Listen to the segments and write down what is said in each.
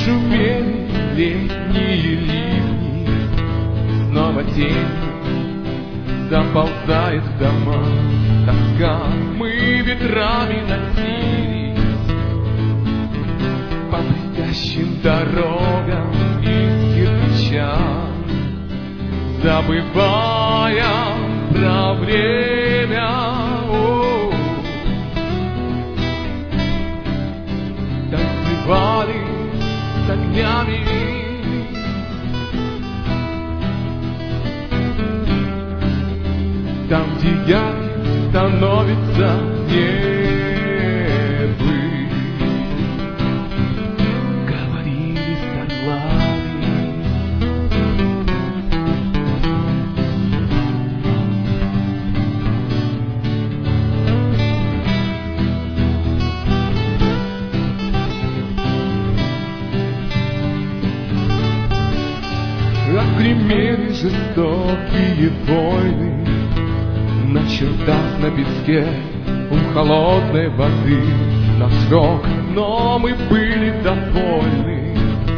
шумели летние ливни, снова тень заползает в дома. Тоска, мы ветрами носились по блестящим дорогам из кирпича, забывая про время. Танцевали с огнями, там, где ярким становится небо, говорили с орлами. Отгремели жестокие войны на чертах, на песке, у холодной воды. На срок, но мы были довольны.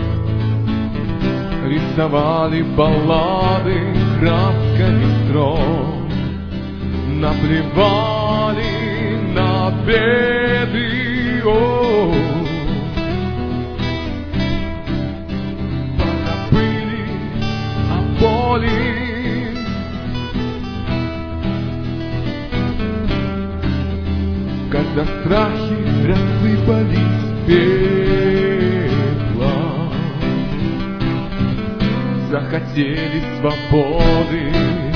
Рисовали баллады красками строк, наплевали на беды. Позабыли о боли, когда страхи рассыпались пеплом, захотели свободы.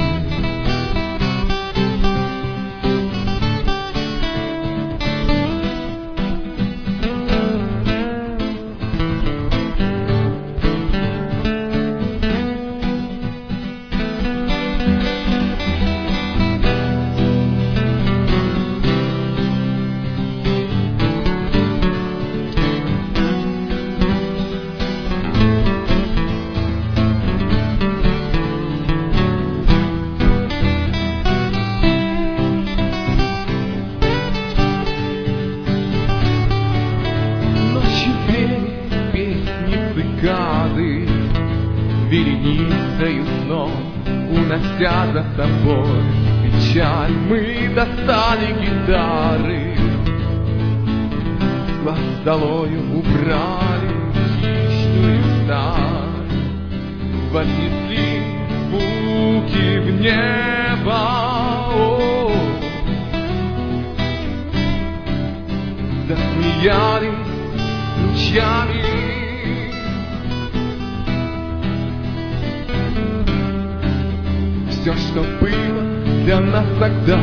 Вереницею снов, унося за собой печаль, мы достали гитары, с глаз долою убрали хищную сталь, вознесли звуки в небо. Засмеялись ручьями, все, что было для нас тогда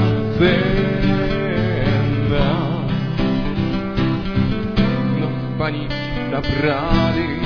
ценно, но по нитке собрали.